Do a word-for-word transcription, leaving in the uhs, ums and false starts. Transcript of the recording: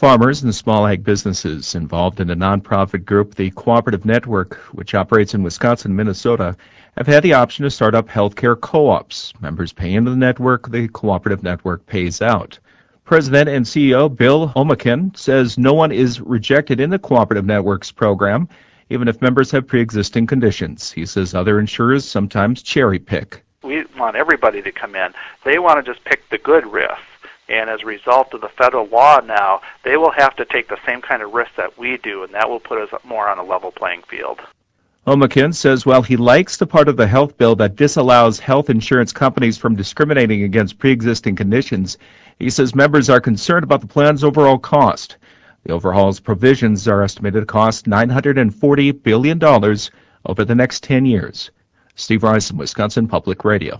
Farmers and small ag businesses involved in a nonprofit group, the Cooperative Network, which operates in Wisconsin and Minnesota, have had the option to start up healthcare co-ops. Members pay into the network, the Cooperative Network pays out. President and C E O Bill Omakin says no one is rejected in the Cooperative Network's program, even if members have pre-existing conditions. He says other insurers sometimes cherry pick. We want everybody to come in. They want to just pick the good risk. And as a result of the federal law now, they will have to take the same kind of risk that we do, and that will put us more on a level playing field. Omakin says while he likes the part of the health bill that disallows health insurance companies from discriminating against pre-existing conditions, he says members are concerned about the plan's overall cost. The overhaul's provisions are estimated to cost nine hundred forty billion dollars over the next ten years. Steve Rice, Wisconsin Public Radio.